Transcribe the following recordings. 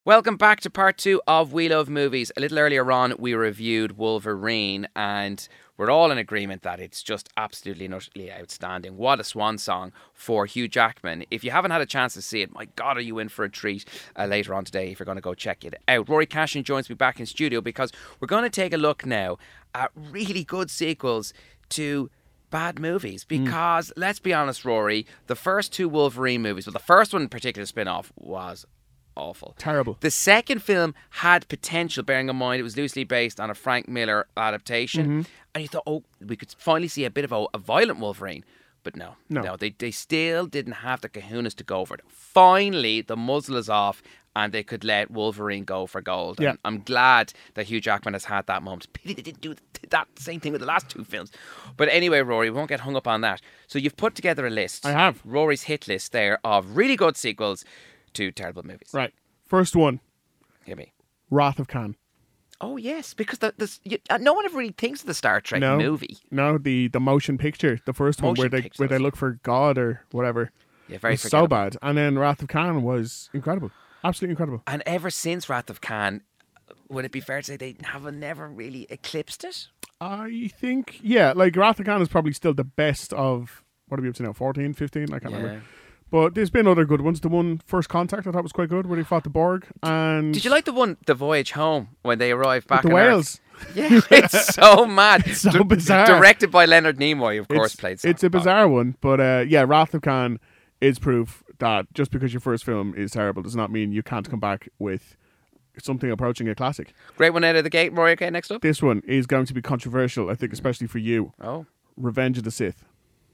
Welcome back to part 2 of We Love Movies. A little earlier on, we reviewed Wolverine, and we're all in agreement that it's just absolutely and utterly outstanding. What a swan song for Hugh Jackman. If you haven't had a chance to see it, my God, are you in for a treat later on today if you're going to go check it out. Rory Cashin joins me back in studio because we're going to take a look now at really good sequels to bad movies. Because, let's be honest, Rory, the first 2 Wolverine movies, well, the first one in particular spin-off was awful. Terrible. The second film had potential, bearing in mind it was loosely based on a Frank Miller adaptation. And you thought, oh, we could finally see a bit of a violent Wolverine. But no. They still didn't have the kahunas to go for it. Finally, the muzzle is off and they could let Wolverine go for gold. Yeah. And I'm glad that Hugh Jackman has had that moment. Pity they didn't do that same thing with the last 2 films. But anyway, Rory, we won't get hung up on that. So you've put together a list. I have. Rory's hit list there of really good sequels to terrible movies. Right. First one, Hear me. Wrath of Khan. Oh, yes, because no one ever really thinks of the Star Trek movie. No, the motion picture, the first one where they look for God or whatever. Yeah, very was so bad. And then Wrath of Khan was incredible. Absolutely incredible. And ever since Wrath of Khan, would it be fair to say they have never really eclipsed it? I think, yeah, like Wrath of Khan is probably still the best of, what are we up to now, 14, 15? I can't remember. But there's been other good ones. The one, First Contact, I thought was quite good, where he fought the Borg. And did you like the one, The Voyage Home, when they arrived back with the on whales? Earth? Yeah, it's so mad. It's so bizarre. Directed by Leonard Nimoy, of course, played. It's a bizarre one, but yeah, Wrath of Khan is proof that just because your first film is terrible does not mean you can't come back with something approaching a classic. Great one out of the gate, Rory. Okay, next up. This one is going to be controversial, I think, especially for you. Oh, Revenge of the Sith.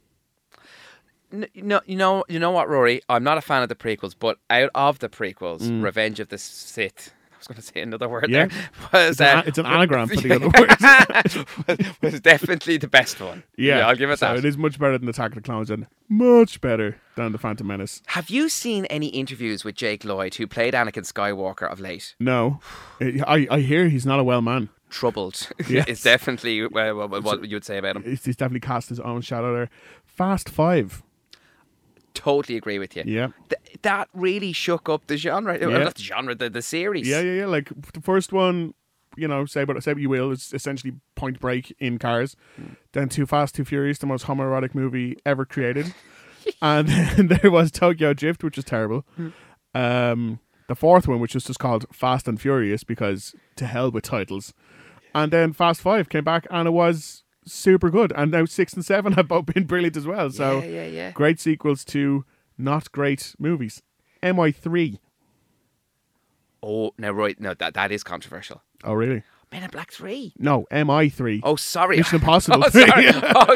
No, you know what, Rory? I'm not a fan of the prequels, but out of the prequels, Revenge of the Sith. I was going to say another word there. It's an anagram for the other word. was definitely the best one. Yeah, I'll give it that. It is much better than Attack of the Clones and much better than The Phantom Menace. Have you seen any interviews with Jake Lloyd, who played Anakin Skywalker of late? No. I hear he's not a well man. Troubled. Yes. It's definitely what you would say about him. He's definitely cast his own shadow there. Fast 5. Totally agree with you. Yeah. That really shook up the genre. Yeah. Not the genre, the series. Yeah. Like the first one, say what you will, it's essentially Point Break in cars. Then Too Fast, Too Furious, the most homoerotic movie ever created. And then there was Tokyo Drift, which was terrible. The fourth one, which was just called Fast and Furious, because to hell with titles. And then Fast 5 came back and it was super good. And now 6 and 7 have both been brilliant as well. So yeah. Great sequels to not great movies. MI3. Oh, no, right. No, that is controversial. Oh, really? Men in Black 3. No, MI3. Oh, sorry. Mission Impossible 3. Sorry.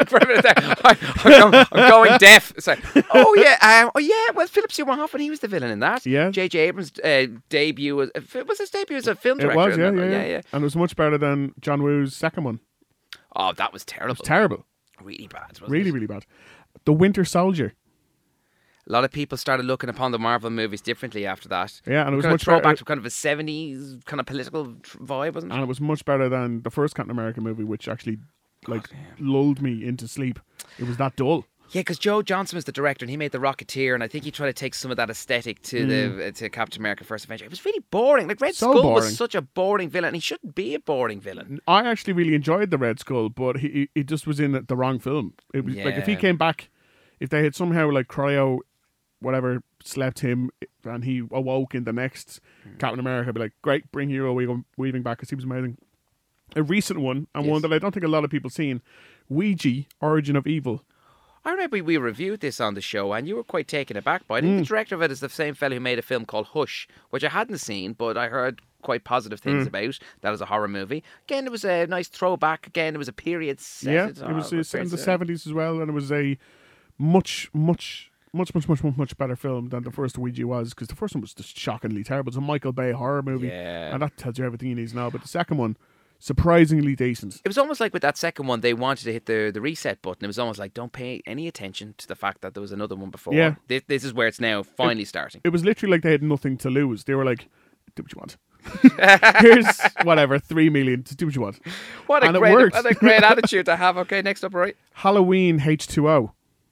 I'm going deaf. Sorry. Oh, yeah. Well, Philip Seymour Hoffman, he was the villain in that. Yeah. J.J. Abrams' debut was his debut as a film It director. was, yeah. And it was much better than John Woo's second one. Oh, that was terrible. It was terrible. Really bad, wasn't Really, it? really bad. The Winter Soldier. A lot of people started looking upon the Marvel movies differently after that. Yeah, and it was kind much of throwback better. to kind of a 70s kind of political vibe, wasn't it? And it was much better than the first Captain America movie, which actually lulled me into sleep. It was that dull. Yeah, because Joe Johnson was the director and he made The Rocketeer, and I think he tried to take some of that aesthetic to to Captain America First Avenger. It was really boring. Like Red Skull was such a boring villain, and he shouldn't be a boring villain. I actually really enjoyed the Red Skull, but he just was in the wrong film. It was like if he came back, if they had somehow like cryo, whatever, slept him and he awoke in the next Captain America, I'd be like, great, bring Hugo Weaving back because he was amazing. A recent one, and one that I don't think a lot of people seen, Ouija, Origin of Evil. I remember we reviewed this on the show and you were quite taken aback by it. I think the director of it is the same fellow who made a film called Hush, which I hadn't seen, but I heard quite positive things about. That was a horror movie. Again, it was a nice throwback. Again, it was a period set. Yeah, it was set in the 70s as well, and it was a much better film than the first Ouija was, because the first one was just shockingly terrible. It's a Michael Bay horror movie, and that tells you everything you need to know. But the second one, surprisingly decent. It was almost like with that second one, they wanted to hit the reset button. It was almost like, don't pay any attention to the fact that there was another one before. Yeah. This is where it's now finally starting. It was literally like they had nothing to lose. They were like, do what you want. Here's whatever, 3 million, do what you want. What a great attitude to have. Okay, next up, right? Halloween H2O.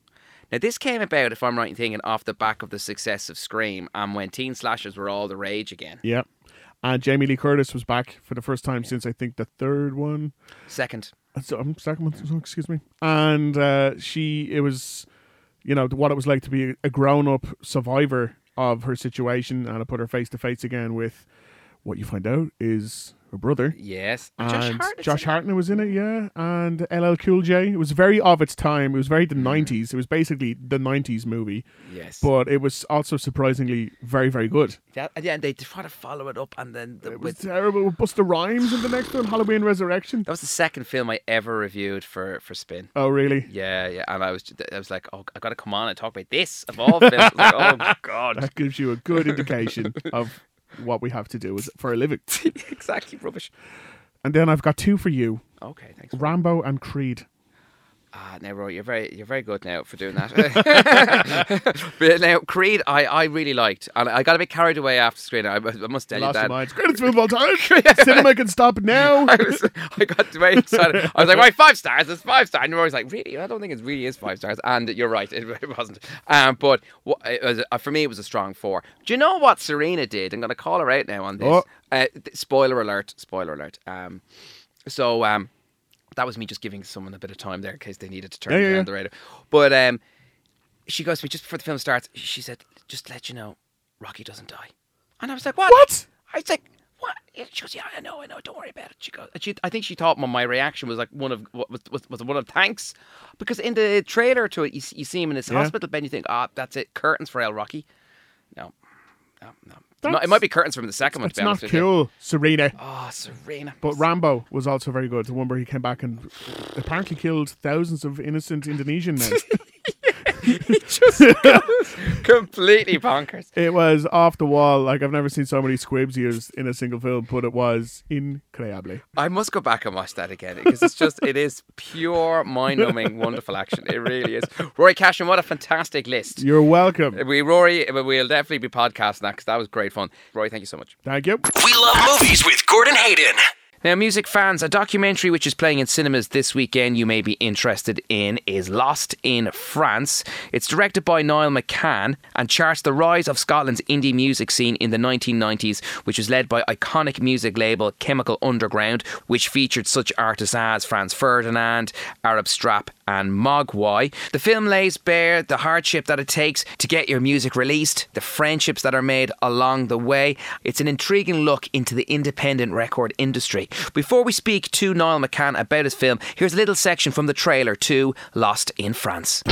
Now, this came about, if I'm right in thinking, off the back of the success of Scream and when teen slashers were all the rage again. Yeah. And Jamie Lee Curtis was back for the first time since, I think, the third one. Second. Second one, excuse me. And it was, what it was like to be a grown-up survivor of her situation, and I put her face to face again with what you find out is her brother. Yes. And Josh Hartnett was in it, yeah. And LL Cool J. It was very of its time. It was very the 90s. It was basically the 90s movie. Yes. But it was also surprisingly very, very good. Yeah, and they try to follow it up, and then It was terrible. With Busta Rhymes in the next one, Halloween Resurrection. that was the second film I ever reviewed for Spin. Oh, really? Yeah, and I was like, oh, I got to come on and talk about this of all films. I was like, oh my god, That gives you a good indication of what we have to do for a living. exactly rubbish. And then I've got two for you. Okay, thanks. Rambo and Creed. Now, Roy, you're very good now for doing that. But now, Creed, I really liked, and I got a bit carried away after screen. I must tell you Lost that. your mind. Greatest film of all time. Cinema can stop now. I got way excited. I was like, right, 5 stars. It's 5 stars. And Roy's like, really? I don't think it really is 5 stars. And you're right, it wasn't. But for me, it was a strong 4. Do you know what Serena did? I'm going to call her out now on this. Spoiler alert. That was me just giving someone a bit of time there in case they needed to turn it down the radio. But she goes to me just before the film starts. She said, "Just to let you know, Rocky doesn't die." And I was like, "What?" I was like, "What?" She goes, "Yeah, I know. Don't worry about it." She goes, I think she thought my reaction was like one of thanks, because in the trailer to it, you see him in his hospital bed. And you think, that's it, curtains for El Rocky. No. It might be curtains from the second one. It's not cool, Serena. Oh, Serena. But Rambo was also very good. The one where he came back and apparently killed thousands of innocent Indonesian men. He just goes completely bonkers. It was off the wall. Like, I've never seen so many squibs used in a single film, but it was incredible. I must go back and watch that again, because it is pure mind-numbing, wonderful action. It really is. Rory Cashin, what a fantastic list. You're welcome. We'll definitely be podcasting that, because that was great fun. Rory, thank you so much. Thank you. We love movies with Gordon Hayden. Now, music fans, a documentary which is playing in cinemas this weekend you may be interested in is Lost in France. It's directed by Niall McCann and charts the rise of Scotland's indie music scene in the 1990s, which was led by iconic music label Chemical Underground, which featured such artists as Franz Ferdinand, Arab Strap and Mogwai. The film lays bare the hardship that it takes to get your music released, the friendships that are made along the way. It's an intriguing look into the independent record industry. Before we speak to Niall McCann about his film, here's a little section from the trailer to Lost in France.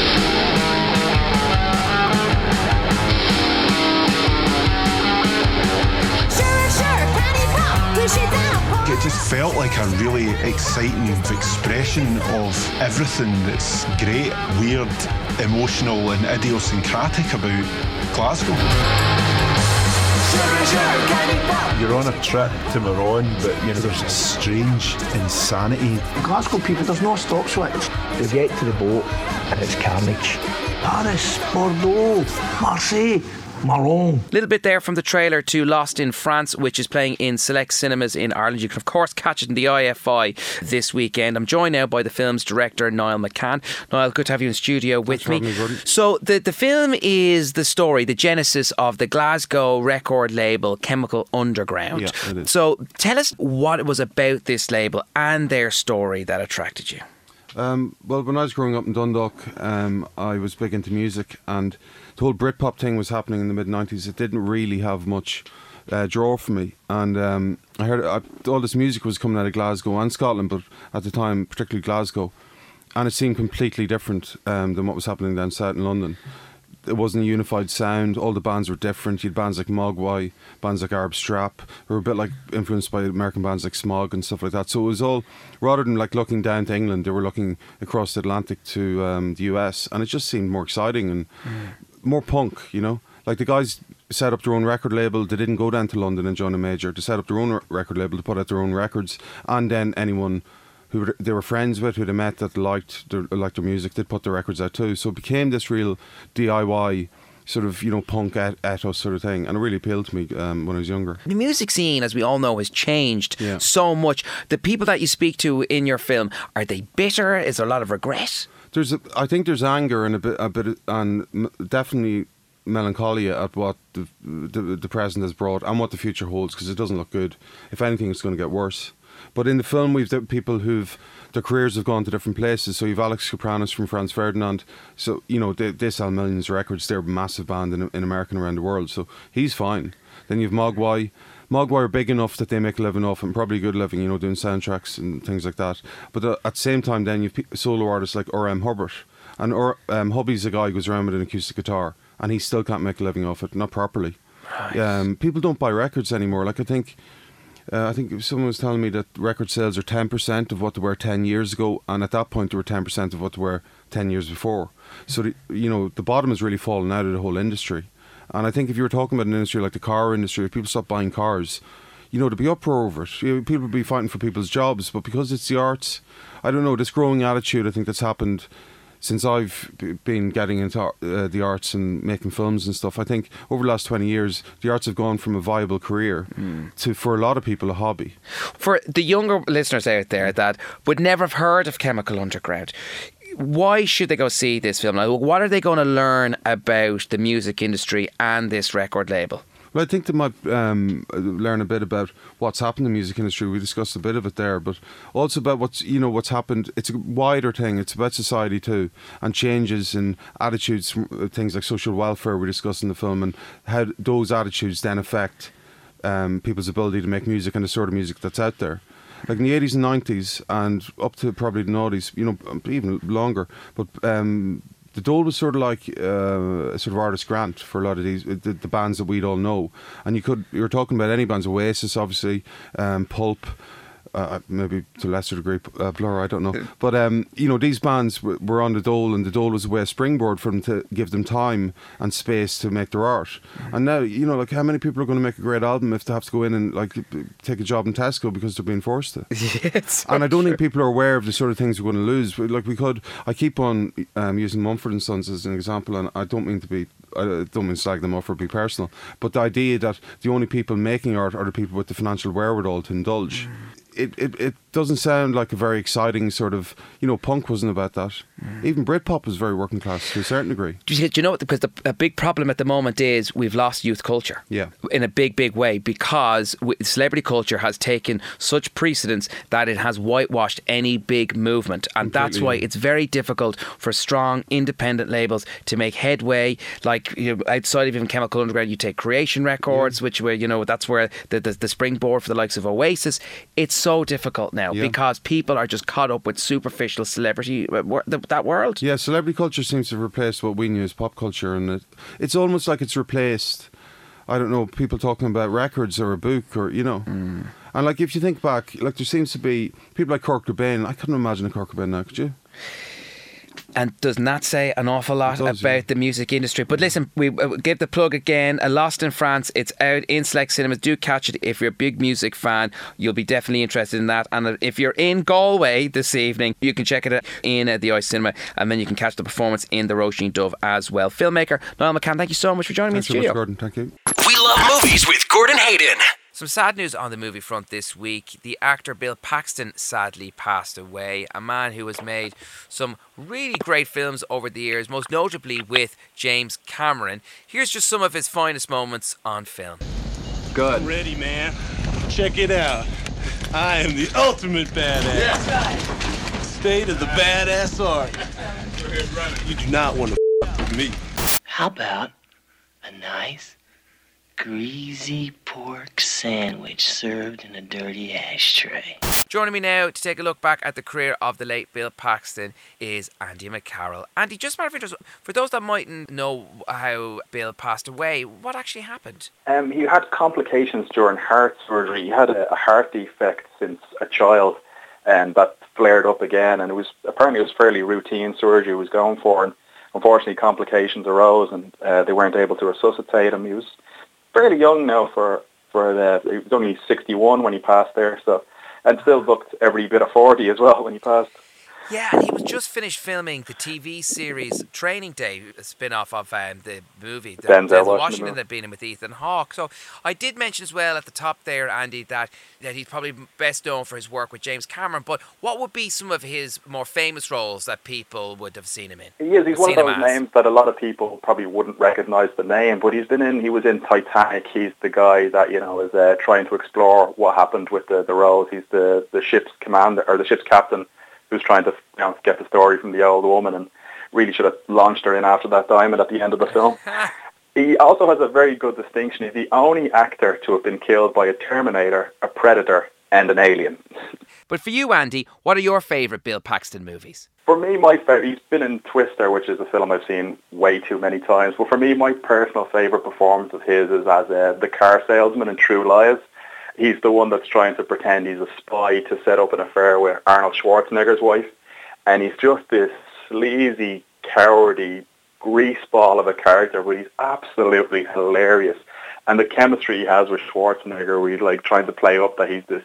It just felt like a really exciting expression of everything that's great, weird, emotional and idiosyncratic about Glasgow. You're on a trip to Moron, but there's a strange insanity. Glasgow people, there's no stop switch. You get to the boat and it's carnage. Paris, Bordeaux, Marseille, Maron. Little bit there from the trailer to Lost in France, which is playing in select cinemas in Ireland. You can of course catch it in the IFI this weekend. I'm joined now by the film's director, Niall McCann. Niall, good to have you in studio with me. So the film is the story, the genesis of the Glasgow record label Chemical Underground. Yeah, it is. So tell us what it was about this label and their story that attracted you. Well, when I was growing up in Dundalk, I was big into music, and the whole Britpop thing was happening in the mid-90s. It didn't really have much draw for me, and I heard all this music was coming out of Glasgow and Scotland, but at the time, particularly Glasgow, and it seemed completely different than what was happening down south in London. It wasn't a unified sound. All the bands were different. You had bands like Mogwai, bands like Arab Strap, who were a bit like influenced by American bands like Smog and stuff like that. So it was all, rather than like looking down to England, they were looking across the Atlantic to the US, and it just seemed more exciting and more punk, Like the guys set up their own record label. They didn't go down to London and join a major. They set up their own record label to put out their own records, and then anyone who they were friends with, who they met that liked their music, they'd put their records out too. So it became this real DIY sort of, punk ethos sort of thing, and it really appealed to me when I was younger. The music scene, as we all know, has changed so much. The people that you speak to in your film, are they bitter? Is there a lot of regret? I think there's anger and definitely melancholia at what the present has brought and what the future holds, because it doesn't look good. If anything, it's going to get worse. But in the film, we've people their careers have gone to different places. So you've Alex Kapranos from Franz Ferdinand. So, they sell millions of records. They're a massive band in America and around the world. So he's fine. Then you've Mogwai. Mogwai are big enough that they make a living off, and probably a good living, doing soundtracks and things like that. But at the same time, then you've solo artists like R.M. Hubbard. And Hubby's a guy who goes around with an acoustic guitar, and he still can't make a living off it, not properly. Right. People don't buy records anymore. Like, I think someone was telling me that record sales are 10% of what they were 10 years ago, and at that point they were 10% of what they were 10 years before. So, the bottom has really fallen out of the whole industry. And I think if you were talking about an industry like the car industry, if people stop buying cars, there'd be uproar over it. People would be fighting for people's jobs, but because it's the arts, I don't know, this growing attitude, I think that's happened since I've been getting into the arts and making films and stuff. I think over the last 20 years, the arts have gone from a viable career to, for a lot of people, a hobby. For the younger listeners out there that would never have heard of Chemical Underground, why should they go see this film? What are they going to learn about the music industry and this record label? Well, I think they might learn a bit about what's happened in the music industry. We discussed a bit of it there, but also about what's happened. It's a wider thing. It's about society too, and changes in attitudes, things like social welfare we discussed in the film, and how those attitudes then affect people's ability to make music and the sort of music that's out there. Like in the 80s and 90s, and up to probably the 90s, even longer, but the Dole was sort of like a sort of artist grant for a lot of these the bands that we'd all know, and you were talking about any bands, Oasis, obviously, Pulp, maybe to a lesser degree Blur, I don't know, but these bands were on the Dole, and the Dole was a way, a springboard for them to give them time and space to make their art. And now, like, how many people are going to make a great album if they have to go in and like take a job in Tesco because they're being forced to? And I don't think people are aware of the sort of things we're going to lose. Like, I keep on using Mumford & Sons as an example, and I don't mean to slag them off or be personal, but the idea that the only people making art are the people with the financial wherewithal to indulge. It doesn't sound like a very exciting sort of, punk wasn't about that. Even Britpop was very working class to a certain degree. Do you know what? Because a big problem at the moment is we've lost youth culture. Yeah. In a big, big way, because celebrity culture has taken such precedence that it has whitewashed any big movement. And completely. That's why it's very difficult for strong independent labels to make headway. Like, outside of even Chemical Underground, you take Creation Records, which were, that's where the springboard for the likes of Oasis. It's so difficult now because people are just caught up with superficial celebrity, that world. Yeah, celebrity culture seems to have replaced what we knew as pop culture, and it's almost like it's replaced, I don't know, people talking about records or a book or, And like, if you think back, like, there seems to be people like Kurt Cobain. I couldn't imagine a Kurt Cobain now, could you? And doesn't that say an awful lot about the music industry? But listen, we give the plug again. Lost in France. It's out in select cinemas. Do catch it if you're a big music fan. You'll be definitely interested in that. And if you're in Galway this evening, you can check it out in the Ice Cinema, and then you can catch the performance in the Roisin Dove as well. Filmmaker Niall McCann, thank you so much for joining me in the studio. Gordon, thank you. We love movies with Gordon Hayden. Some sad news on the movie front this week. The actor Bill Paxton sadly passed away. A man who has made some really great films over the years, most notably with James Cameron. Here's just some of his finest moments on film. Good. I'm ready, man. Check it out. I am the ultimate badass. Yeah. State of the badass art. You do not want to f with me. How about a nice greasy pork sandwich served in a dirty ashtray? Joining me now to take a look back at the career of the late Bill Paxton is Andy McCarroll. Andy, just matter of interest, for those that mightn't know how Bill passed away, what actually happened? He had complications during heart surgery. He had a heart defect since a child, and that flared up again, and it was fairly routine surgery he was going for, and unfortunately complications arose, and they weren't able to resuscitate him. He was fairly young now he was only 61 when he passed there, so, and still looked every bit of 40 as well when he passed. Yeah, and he was just finished filming the TV series Training Day, a spin-off of the movie. Denzel Washington that been in with Ethan Hawke. So I did mention as well at the top there, Andy, that he's probably best known for his work with James Cameron. But what would be some of his more famous roles that people would have seen him in? He's one of those names that a lot of people probably wouldn't recognise the name, but he was in Titanic. He's the guy that, is trying to explore what happened with the Rose. He's the ship's commander, or the ship's captain, who's trying to get the story from the old woman, and really should have launched her in after that diamond at the end of the film. He also has a very good distinction. He's the only actor to have been killed by a Terminator, a Predator, and an Alien. But for you, Andy, what are your favourite Bill Paxton movies? For me, my favourite, he's been in Twister, which is a film I've seen way too many times. But for me, my personal favourite performance of his is as the car salesman in True Lies. He's the one that's trying to pretend he's a spy to set up an affair with Arnold Schwarzenegger's wife. And he's just this sleazy, cowardy greaseball of a character, but he's absolutely hilarious. And the chemistry he has with Schwarzenegger, where he's like trying to play up that he's this,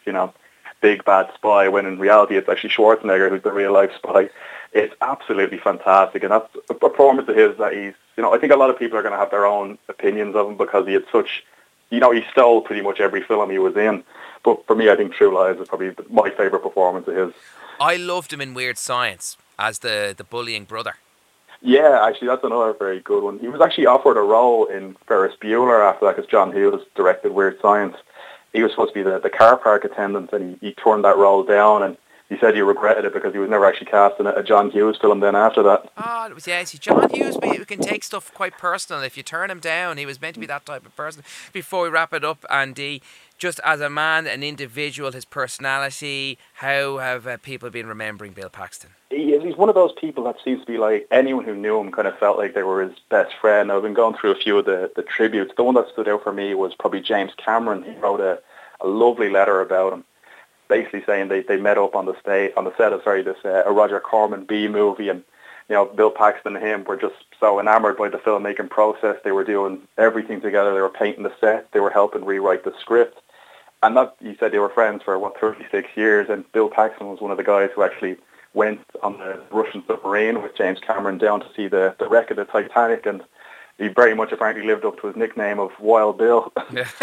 big bad spy, when in reality it's actually Schwarzenegger who's the real life spy. It's absolutely fantastic. And that's a performance of his that he's, I think a lot of people are going to have their own opinions of him because he had such... he stole pretty much every film he was in. But for me, I think True Lies is probably my favourite performance of his. I loved him in Weird Science as the bullying brother. Yeah, actually, that's another very good one. He was actually offered a role in Ferris Bueller after that because John Hughes directed Weird Science. He was supposed to be the car park attendant, and he turned that role down, and he said he regretted it because he was never actually cast in a John Hughes film then after that. See, John Hughes can take stuff quite personal. If you turn him down, he was meant to be that type of person. Before we wrap it up, Andy, just as a man, an individual, his personality, how have people been remembering Bill Paxton? He's one of those people that seems to be like, anyone who knew him kind of felt like they were his best friend. I've been going through a few of the tributes. The one that stood out for me was probably James Cameron. He wrote a lovely letter about him, basically saying they met up on the set of a Roger Corman B movie, and Bill Paxton and him were just so enamored by the filmmaking process. They were doing everything together. They were painting the set. They were helping rewrite the script. And that, he said they were friends for 36 years, and Bill Paxton was one of the guys who actually went on the Russian submarine with James Cameron down to see the wreck of the Titanic, and he very much apparently lived up to his nickname of Wild Bill.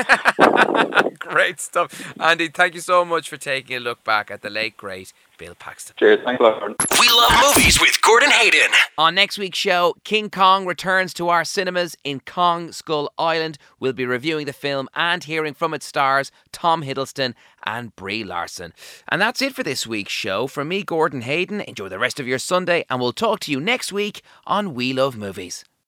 Great stuff. Andy, thank you so much for taking a look back at the late, great Bill Paxton. Cheers. Thanks a lot, Gordon. We love movies with Gordon Hayden. On next week's show, King Kong returns to our cinemas in Kong Skull Island. We'll be reviewing the film and hearing from its stars, Tom Hiddleston and Brie Larson. And that's it for this week's show. From me, Gordon Hayden, enjoy the rest of your Sunday, and we'll talk to you next week on We Love Movies.